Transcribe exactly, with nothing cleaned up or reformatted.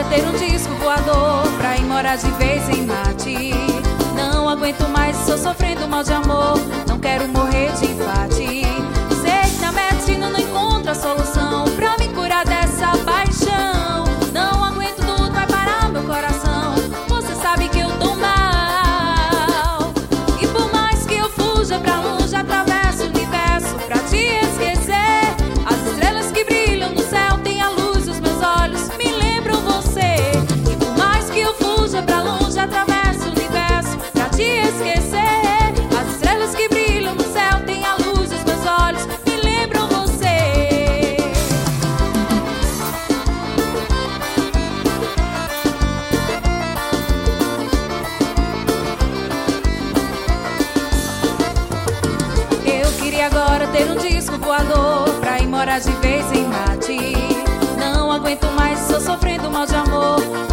ter um disco voador pra ir morar de vez em Marte. Não aguento mais, estou sofrendo mal de amor, não quero morrer de infarte. Sei que na medicina não encontro a solução pra me curar dessa paixão. Não aguento, tudo vai parar meu coração, você sabe que eu tô mal. E por mais que eu fuja pra longe, atravesso o universo pra te esquecer. As estrelas que brilham no céu têm a luz dos meus olhos, me lembram você. E por mais que eu fuja pra longe, atravesso o universo pra te esquecer. As estrelas que brilham no céu têm a luz dos meus olhos, me lembram você. Eu queria agora ter um disco voador pra ir morar de vez em Marte. Não aguento mais, estou sofrendo mal de amor,